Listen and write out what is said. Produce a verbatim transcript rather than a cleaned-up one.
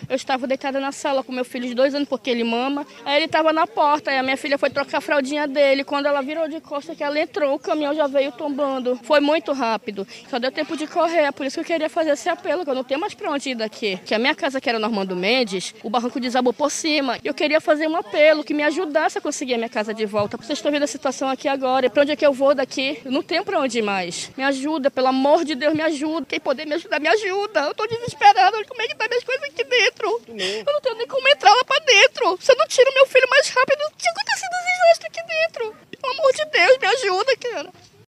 Eu estava deitada na sala com meu filho de dois anos, porque ele mama. Aí ele estava na porta, aí a minha filha foi trocar a fraldinha dele. Quando ela virou de costas, que ela entrou, o caminhão já veio tombando. Foi muito rápido. Só deu tempo de correr, por isso que eu queria fazer esse apelo, que eu não tenho mais pra onde ir daqui. Que a minha casa, que era no Armando Mendes, o barranco desabou por cima. Eu queria fazer um apelo que me ajudasse a conseguir a minha casa de volta. Vocês estão vendo a situação aqui agora. Pra onde é que eu vou daqui? Eu não tenho pra onde ir mais. Me ajuda, pelo amor de Deus, me ajuda. Quem puder me ajudar, me ajuda. Eu tô desesperada. Como é que tá minhas coisas aqui dentro? Eu não tenho nem como entrar lá pra dentro. Você não tira o meu filho